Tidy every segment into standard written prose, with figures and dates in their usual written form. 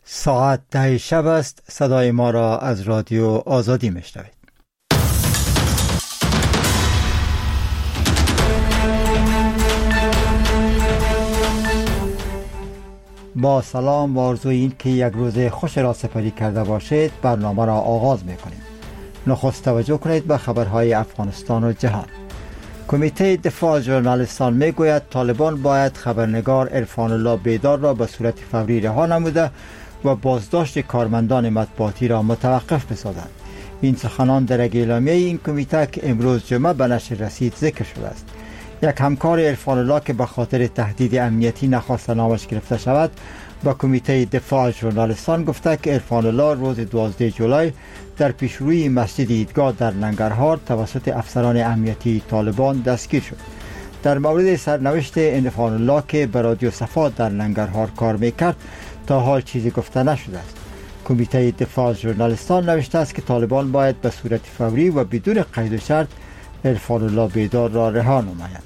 ساعت 10 شب است. صدای ما را از رادیو آزادی میشنوید. با سلام و آرزوی این که یک روز خوش را سپری کرده باشید برنامه را آغاز میکنیم. نخست توجه کنید به خبرهای افغانستان و جهان. کمیته دفاع ژورنالیستان میگوید طالبان باید خبرنگار عرفان الله بیدار را به صورت فوری رها نموده و بازداشت کارمندان مطبوعاتی را متوقف بسازند. این سخنان در اعلامیه این کمیته که امروز جمعه به نشر رسید ذکر شده است. یک همکار عرفان الله که به خاطر تهدید امنیتی نخواست نامش گرفته شود با کمیته دفاع ژورنالیستان گفته که عرفان الله روز 12 جولای در پیشروی مسجد عیدگاه در ننگرهار توسط افسران امنیتی طالبان دستگیر شد. در مورد سرنوشت عرفان الله که به رادیو صفا در ننگرهار کار میکرد تا حال چیزی گفته نشده است. کمیته دفاع ژورنالیستان نوشته است که طالبان باید به صورت فوری و بدون قید و شرط عرفان الله بیدار را رها نمایند.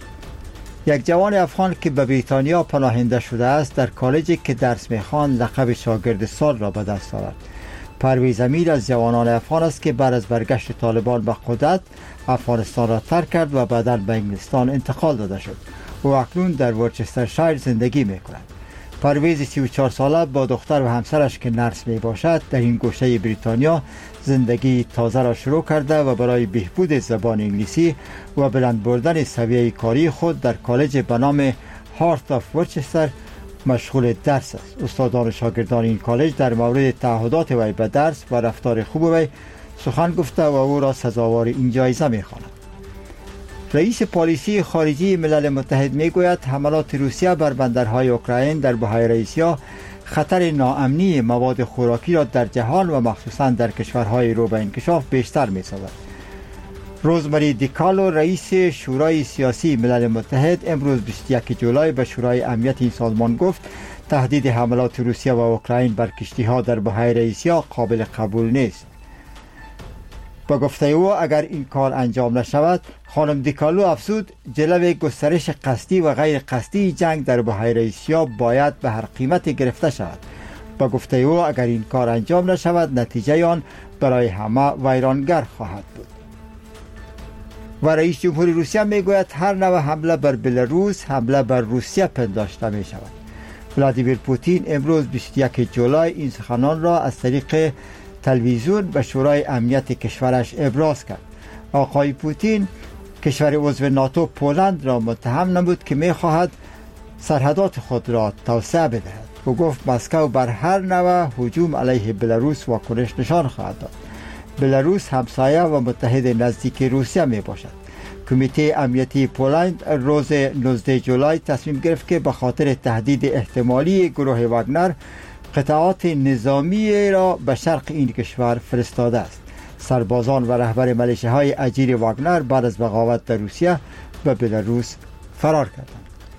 یک جوان افغان که به بریتانیا پناهنده شده است در کالجی که درس می‌خواند لقب شاگرد سال را به دست آورد. پرویز امیر از جوانان افغان است که بعد از برگشت طالبان به قدرت افغانستان را ترک کرد و بعداً به انگلستان انتقال داده شد. او اکنون در ورچسترشایر زندگی می‌کند. پرویز 34 ساله با دختر و همسرش که نرس می باشد در این گوشه بریتانیا زندگی تازه را شروع کرده و برای بهبود زبان انگلیسی و بلند بردن سویه کاری خود در کالج به نام هارت آف ورچستر مشغول درس است. استادان و شاگردان این کالج در مورد تعهدات وی به درس و رفتار خوب وی سخن گفته و او را سزاوار این جایزه می خوانند. رئیس پالیسی خارجی ملل متحد میگوید حملات روسیه بر بندرهای اوکراین در بحیره آسیا خطر ناامنی مواد خوراکی را در جهان و مخصوصا در کشورهای رو به انکشاف بیشتر می‌سازد. روزمری دیکالو رئیس شورای سیاسی ملل متحد امروز 21 جولای به شورای امنیت این سازمان گفت تهدید حملات روسیه و اوکراین بر کشتی‌ها در بحیره آسیا قابل قبول نیست. با گفته او اگر این کار انجام نشود خانم دیکالو افزود جلوی گسترش قصدی و غیر قصدی جنگ در بحیره آسیا باید به هر قیمت گرفته شود. با گفته او اگر این کار انجام نشود نتیجه آن برای همه ویرانگر خواهد بود. و رئیس جمهوری روسیه میگوید هر نوع حمله بر بلاروس حمله بر روسیه پنداشته می شود. ولادیمیر پوتین امروز 21 جولای این سخنان را از طریق تلویزیون به شورای امنیت کشورش ابراز کرد. آقای پوتین کشور عضو ناتو پولند را متهم نمود که می‌خواهد سرحدات خود را توسعه بدهد. او گفت مسکو بر هر نوع هجوم علیه بلاروس واکنش نشان خواهد داد. بلاروس همسایه و متحد نزدیک روسیه می باشد. کمیته امنیتی پولند روز 19 جولای تصمیم گرفت که به خاطر تهدید احتمالی گروه واگنر قطعات نظامی را به شرق این کشور فرستاده است. سربازان و رهبر ملیشه‌های اجیر واگنر بعد از بغاوت در روسیه به بلاروس فرار کردند.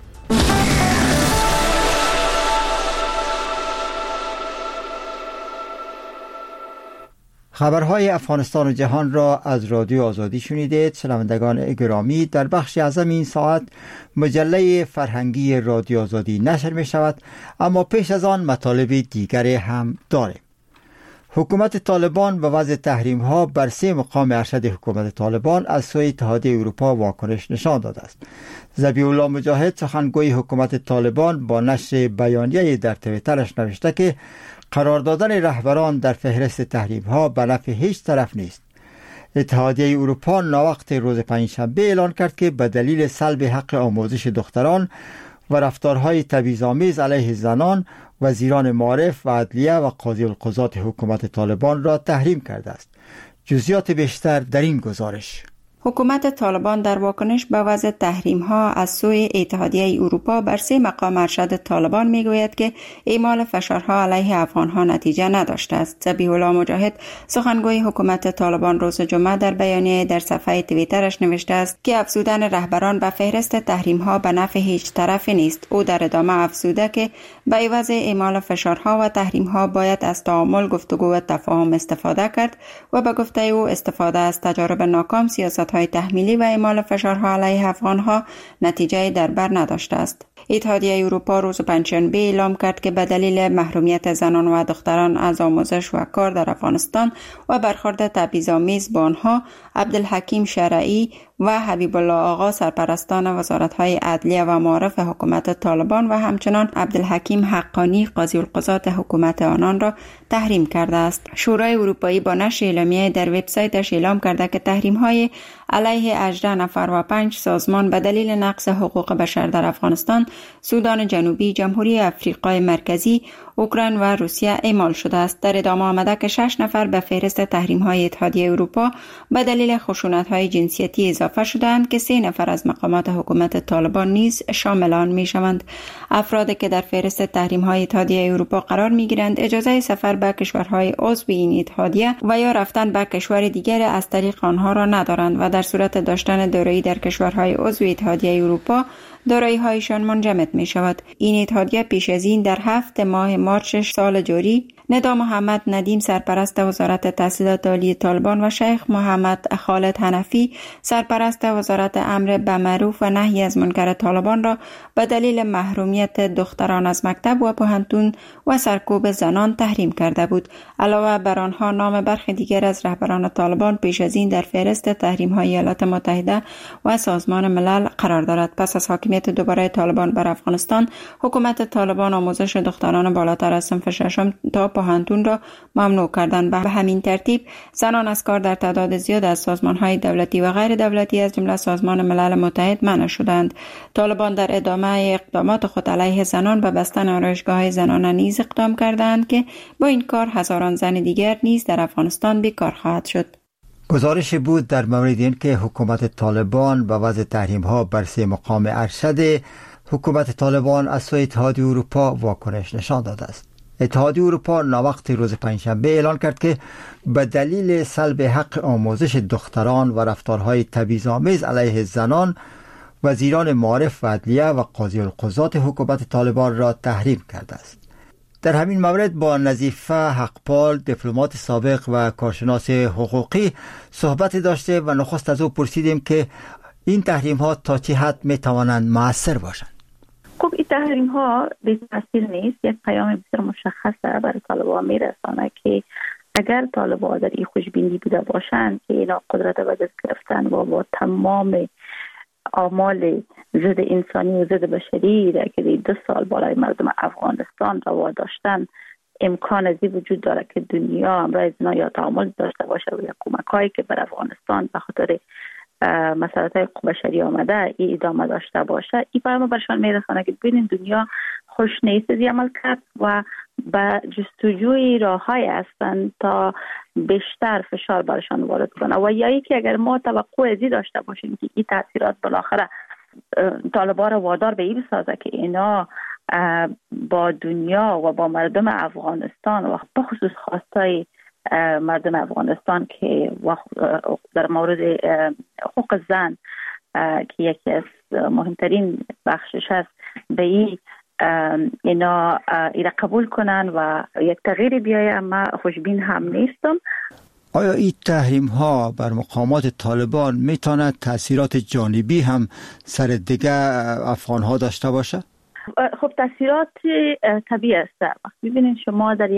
خبرهای افغانستان و جهان را از رادیو آزادی شنیدید. شنوندگان گرامی، در بخش اعظم این ساعت مجله فرهنگی رادیو آزادی نشر می شود، اما پیش از آن مطالب دیگری هم داریم. حکومت طالبان به وضع تحریم ها بر 3 مقام ارشد حکومت طالبان از سوی اتحادیه اروپا واکنش نشان داده است. ذبیح الله مجاهد سخنگوی حکومت طالبان با نشر بیانیه در توییترش نوشته که قرار دادن رهبران در فهرست تحریم ها به نفع هیچ طرف نیست. اتحادیه اروپا ناوقت روز پنجشنبه اعلان کرد که به دلیل سلب حق آموزش دختران و رفتارهای تبعیض‌آمیز علیه زنان وزیران معارف و عدلیه و قاضی القضات حکومت طالبان را تحریم کرده است. جزئیات بیشتر در این گزارش. حکومت طالبان در واکنش به وضع تحریم ها از سوی اتحادیه اروپا بر 3 مقام ارشد طالبان میگوید که اعمال فشارها علیه افغان ها نتیجه نداشته است. ذبیح الله مجاهد سخنگوی حکومت طالبان روز جمعه در بیانیه در صفحه توییترش نوشته است که افزودن رهبران به فهرست تحریم ها به نفع هیچ طرفی نیست. او در ادامه افزوده که به عوض اعمال فشارها و تحریم ها باید از تعامل، گفتگو و تفاهم استفاده کرد و به گفته او استفاده از تجارب ناکام سیاست های تحمیلی و اعمال فشارها علیه افغانها نتیجه در بر نداشته است. اتحادیه اروپا روز پنجشنبه اعلام کرد که به دلیل محرومیت زنان و دختران از آموزش و کار در افغانستان و برخورد تبعیض‌آمیز با آنها، عبدالحکیم شرعی و حبیب الله آقا سرپرستان وزارت‌های عدلیه و معارف حکومت طالبان و همچنان عبدالحکیم حقانی قاضی القضات حکومت آنان را تحریم کرده است. شورای اروپایی با نشر اعلامیه در وبسایتش اعلام کرده که تحریم‌های علیه 18 نفر و 5 سازمان به دلیل نقض حقوق بشر در افغانستان، سودان جنوبی، جمهوری افریقای مرکزی، اوکراین و روسیه اعمال شده است. در ادامه آمده که 6 نفر به فهرست تحریم‌های اتحادیه اروپا به دلیل خشونت‌های جنسیتی اضافه شدند که 3 نفر از مقامات حکومت طالبان نیز شامل آن می‌شوند. افرادی که در فهرست تحریم‌های اتحادیه اروپا قرار می‌گیرند اجازه سفر به کشورهای عضو این اتحادیه و یا رفتن به کشور دیگر از طریق آنها را ندارند و در صورت داشتن دارایی در کشورهای عضو اتحادیه اروپا دارایی‌هایشان منجمد می‌شود. این اتحادیه پیش از این در 7 ماه مارچ سال جاری ندا محمد ندیم سرپرست وزارت تحصیلات عالی طالبان و شیخ محمد خالد حنفی سرپرست وزارت امر بالمعروف و نهی از منکر طالبان را به دلیل محرومیت دختران از مکتب و پوهنتون و سرکوب زنان تحریم کرده بود. علاوه بر آنها نام برخی دیگر از رهبران طالبان پیش از این در فهرست تحریم‌های ایالات متحده و سازمان ملل قرار دارد. پس از حاکمیت دوباره طالبان بر افغانستان، حکومت طالبان آموزش دختران بالاتر از صنف ششم تا پوهنتون را ممنوع کردند. به همین ترتیب زنان از کار در تعداد زیاد از سازمان‌های دولتی و غیر دولتی از جمله سازمان ملل متحد منع شدند. طالبان در ادامه اقدامات خود علیه زنان به بستن آرایشگاه‌های زنانه نیز اقدام کردند که با این کار هزاران زن دیگر نیز در افغانستان بیکار خواهد شد. گزارش بود در مورد اینکه حکومت طالبان به وضع تحریم‌ها بر 3 مقام ارشد حکومت طالبان از سوی اتحادیه اروپا واکنش نشان داده است. اتحادیه اروپا ناوقت روز پنجشنبه اعلان کرد که به دلیل سلب حق آموزش دختران و رفتارهای تبعیض‌آمیز علیه زنان، وزیران معارف و عدلیه و قاضی القضات حکومت طالبان را تحریم کرده است. در همین مورد با نظیفه حقپال، دیپلمات سابق و کارشناس حقوقی صحبت داشته و نخست از او پرسیدیم که این تحریم ها تا چه حد می توانند مؤثر باشند. خب این تحریم ها بی تاثیر نیست. یک پیام بسیار مشخصه برای طالبان میرسانه که اگر طالبان در این خوشبینی بوده باشند که اینا قدرت به دست گرفتن و با تمام اعمال ضد انسانی و ضد بشری را که 2 سال بالای مردم افغانستان روا داشتن، امکان ازی وجود داره که دنیا امروز اینا یا تعامل داشته باشه و یا کمک‌هایی که بر افغانستان به خاطر مسائل حقوق بشری آمده این ادامه داشته باشه. این پیام برشان میرسانه که ببینید دنیا خوش نیست از عمل کرد و به جستجوی راه‌های هستند تا بیشتر فشار برشان وارد کنه و یا اینکه اگر ما توقع ازی داشته باشیم که این تاثیرات بالاخره طالبان را وادار به این بسازه که اینا با دنیا و با مردم افغانستان و بخصوص خواستای مردم افغانستان که در مورد حقوق زن که یکی از مهمترین بخشش است به اینا را قبول کنن و یک تغییر بیایه. اما خوشبین هم نیستم. آیا این تحریم ها بر مقامات طالبان میتواند تاثیرات جانبی هم سر دیگه افغان ها داشته باشه؟ خب تاثیرات طبیعی است. ببینید شما در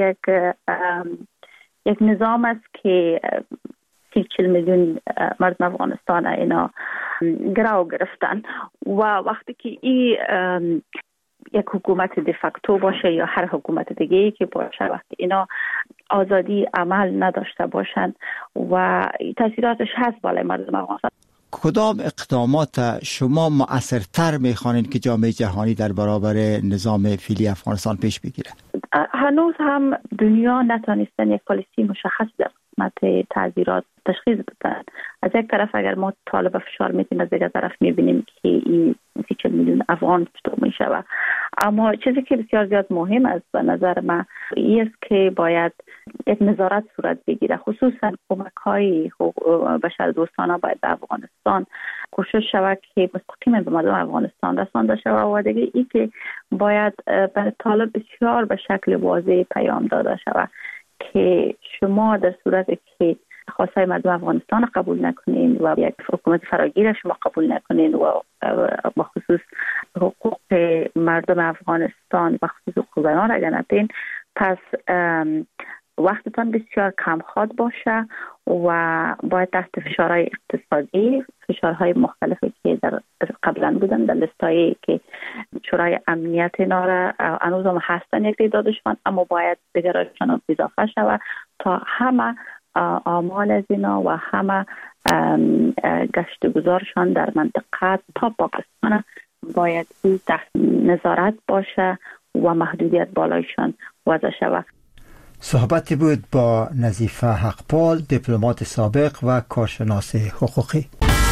یک نظام است که 40 میلیون مردم افغانستان اینا گرو گرفتن و وقتی که این یک حکومت دفاکتو باشه یا هر حکومت دیگه‌ای که باشه، وقتی اینا آزادی عمل نداشته باشند و تاثیراتش هست بالای مردم افغانستان. کدام اقدامات شما مؤثرتر می‌خوانید که جامعه جهانی در برابر نظام فعلی افغانستان پیش بگیره؟ هنوز هم دنیا نتونستن یک پالیسی مشخص در قسمت تعذیرات تشخیص بدن. از یک طرف اگر ما طالب فشار میتیم، از دیگر طرف میبینیم که این 40 میلیون افغان کشته میشه. اما چیزی که بسیار زیاد مهم است به نظر من این است که باید یک نظارت صورت بگیره، خصوصا کمک‌های بشر دوستانه باید به افغانستان کوشش شود که مستقیما به مردم افغانستان رسانده شود و دیگه این که باید به طالب بسیار به شکل واضح پیام داده شود که شما در صورت که خواستهای مردم افغانستان قبول نکنین و یک حکومت فراگیر شما قبول نکنین و بخصوص حقوق مردم افغانستان و خصوص حقوق زنان اگر ندین، پس وقتتان بسیار کم خواد باشه و باید تحت فشارهای اقتصادی، فشارهای مختلفی که در قبلا بودن در لیستایی که شورای امنیت اینا را هنوز هم هستن یک تعدادشان، اما باید دیگرشان اضافه شود تا همه اعمال از اینا و همه گشت گذارشان در منطقه تا پاکستان باید تحت نظارت باشه و محدودیت بالایشان وضع شود. صحبتی بود با نظیفه حقپال، دیپلمات سابق و کارشناس حقوقی.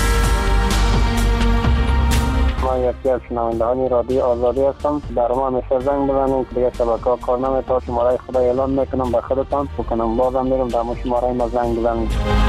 ما یکی از شنوندهان رادیو آزادی هستم. در ما همیشه زنگ بزنید که دیگه شبکه‌ها کار نمی‌کنه. شماره خدا اعلان میکنم به خودتان بکنم، بازم میرم در شماره ما زنگ بزنید.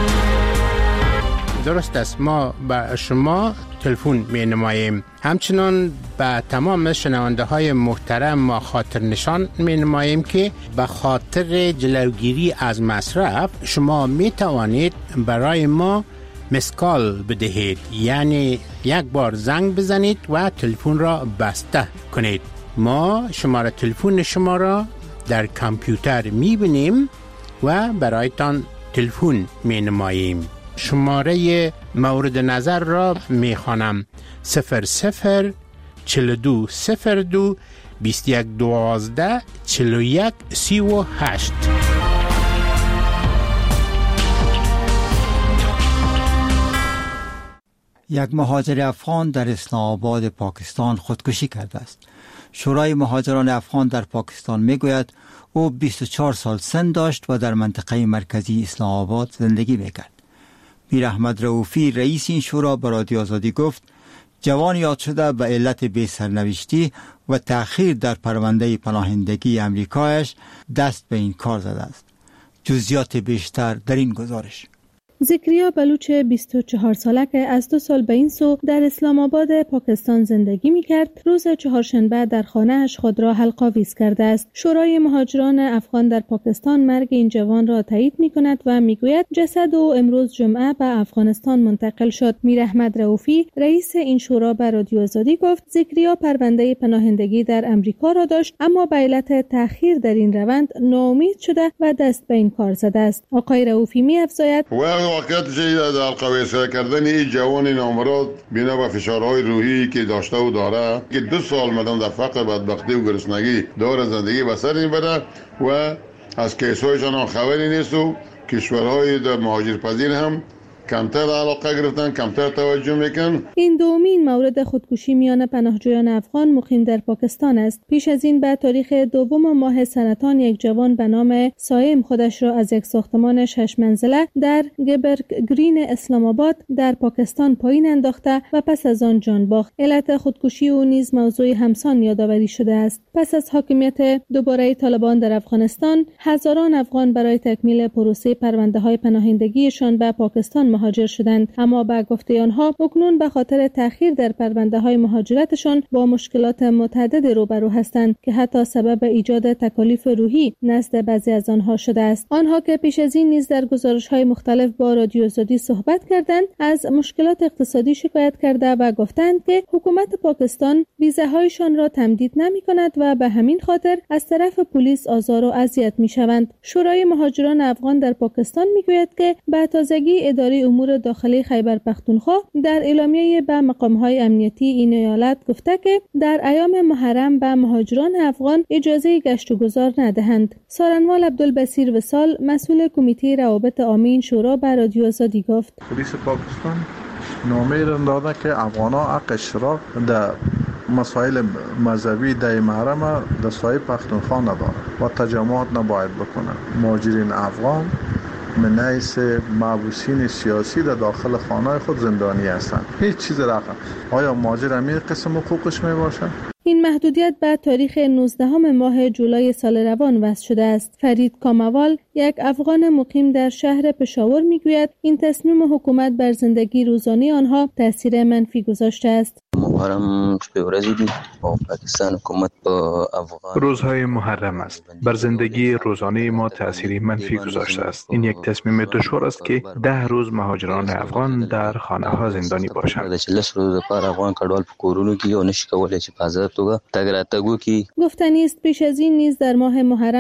درست است، ما به شما تلفن می نماییم. همچنان به تمام شنونده های محترم ما خاطر نشان می نماییم که به خاطر جلوگیری از مصرف شما می توانید برای ما مسکال بدهید، یعنی یک بار زنگ بزنید و تلفن را بسته کنید. ما شماره تلفن شما را در کامپیوتر می بینیم و برایتان تلفن می نماییم. شماره مورد نظر را می خوانم: 00 42 02 21 12 41 38. یک مهاجر افغان در اسلام آباد پاکستان خودکشی کرده است. شورای مهاجران افغان در پاکستان می گوید او 24 سال سن داشت و در منطقه مرکزی اسلام آباد زندگی می کرد. میر احمد رؤوفی رئیس این شورا به رادیو آزادی گفت جوان یاد شده به علت بی سرنوشتی و تأخیر در پرونده پناهندگی امریکایش دست به این کار زده است. جزئیات بیشتر در این گزارش. ذکریا بلوچ 24 ساله که از 2 سال به این سو در اسلام آباد پاکستان زندگی می کرد، روز چهارشنبه در خانه‌اش خود را حلق‌آویز کرده است. شورای مهاجران افغان در پاکستان مرگ این جوان را تایید می کند و می گوید جسد او امروز جمعه به افغانستان منتقل شد. میر احمد رؤوفی رئیس این شورا به رادیو آزادی گفت ذکریا پرونده پناهندگی در امریکا را داشت، اما به علت تأخیر در این روند ناامید شده و دست به این کار زده است. آقای رؤوفی می افزاید واقعیت در حلق‌آویز کردن این جوان نامراد بنا به فشارهای روحی که داشته و داره که 2 سال مدام در فقر، بدبختی و گرسنگی داره زندگی بسر میبره و از کیس‌هایشان خبری نیست و کشورهای در مهاجرپذیر هم کمتر علاقه گرفتن، کمتر توجه میکن. این دومین مورد خودکشی میان پناهجویان افغان مقیم در پاکستان است. پیش از این به تاریخ 2 ماه سرطان یک جوان به نام سایم خودش را از یک ساختمان 6 منزله در گبرگ گرین اسلام آباد در پاکستان پایین انداخته و پس از آن جان باخت. علت خودکشی او نیز موضوع همسان یادآوری شده است. پس از حاکمیت دوباره طالبان در افغانستان، هزاران افغان برای تکمیل پروسه پرونده‌های پناهندگیشان به پاکستان مهاجر شدند، اما به گفته آنها اکنون به خاطر تأخیر در پرونده‌های مهاجرتشان با مشکلات متعدد روبرو هستند که حتی سبب ایجاد تکالیف روحی نزد بعضی از آنها شده است. آنها که پیش از این نیز در گزارش‌های مختلف با رادیو آزادی صحبت کردند، از مشکلات اقتصادی شکایت کرده و گفتند که حکومت پاکستان ویزاهایشان را تمدید نمی‌کند و به همین خاطر از طرف پلیس آزار و اذیت می‌شوند. شورای مهاجران افغان در پاکستان می‌گوید که به تازگی اداره امور داخلی خیبر پختونخوا در اعلامیه به مقام‌های امنیتی این ایالت گفته که در ایام محرم به مهاجران افغان اجازه گشت و گذار ندهند. سارنوال عبدالبصیر وصال مسئول کمیته روابط عامه شورا به رادیو آزادی گفت پلیس پاکستان نامه داده که افغان‌ها حق اشتراک در مسائل مذهبی در محرم در سایه پختونخوا ندارند و تجمعات نباید بکنند. مهاجرین افغان من حیث محبوسین سیاسی در داخل خانه خود زندانی هستند. هیچ چیز رقم. آیا مهاجر همین قسم حقوقش می باشه؟ این محدودیت به تاریخ 19 ماه جولای سال روان وضع شده است. فرید کاموال یک افغان مقیم در شهر پشاور میگوید این تصمیم حکومت بر زندگی روزانه آنها تاثیر منفی گذاشته است. محرم شپه ورځې دي او پاکستان حکومت په افغان روزهای محرم است. بر زندگی روزانه ما تأثیری منفی گذاشته است. این یک تصمیم دشوار است که 10 روز مهاجران افغان در خانه ها زندانی باشند. چې لس ورځې لپاره افغان کډوال په کورونو کې او نشي کولای چې په آزاد توګه تګ راتګ وکړي. گفتنی است پیش از این نیز در ماه محرم